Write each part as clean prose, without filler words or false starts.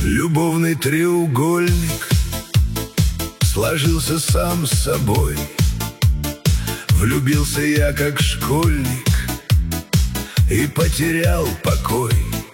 Любовный треугольник сложился сам собой. Влюбился я как школьник и потерял покой.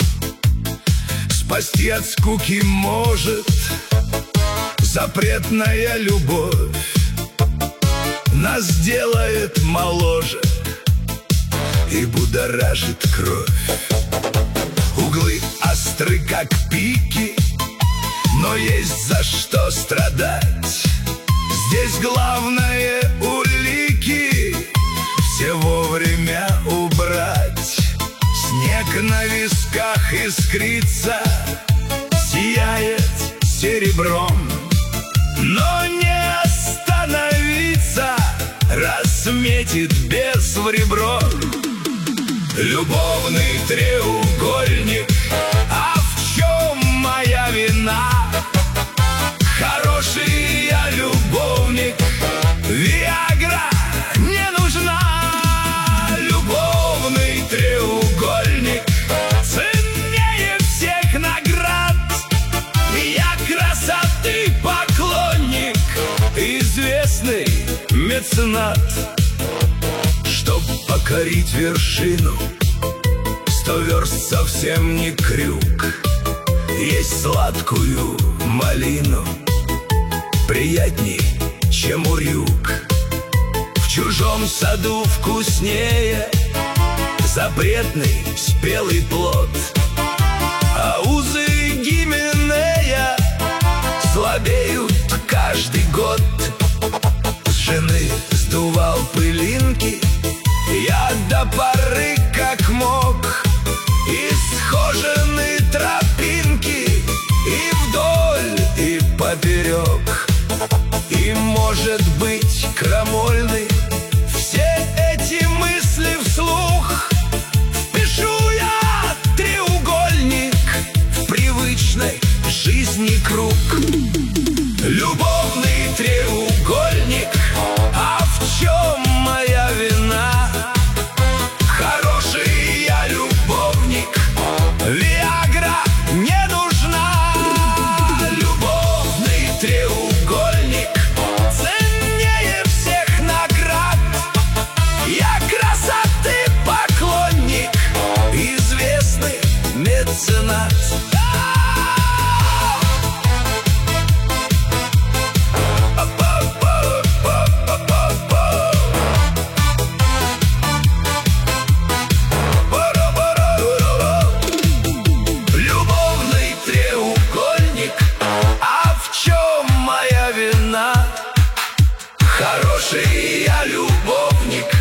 Спасти от скуки может запретная любовь. Нас делает моложе и будоражит кровь. Углы остры, как пики, но есть за что страдать. Здесь главное улики все вовремя убрать. Снег на висках искрится, сияет серебром, но не остановиться, разметит бес в ребро. Любовный треугольник, а в чем моя вина? Хороший я любовник, виагра не нужна. Любовный треугольник ценнее всех наград. Я красоты поклонник, известный меценат. Чтоб покорить вершину, 100 верст совсем не крюк. Есть сладкую малину приятней, чем урюк. В чужом саду вкуснее запретный спелый плод, а узы Гименея слабеют каждый год. С жены сдувал пылинки я до поры как мог. Исхожены тропинки и вдоль, и поперек. И, может быть, крамольны все эти мысли вслух. Впишу я треугольник в привычной жизни круг. Любовный треугольник, а в чем моя вина? Хороший я любовник, виагра не нужна. Любовный треугольник ценнее всех наград. Я красоты поклонник, известный меценат. Хороший я любовник,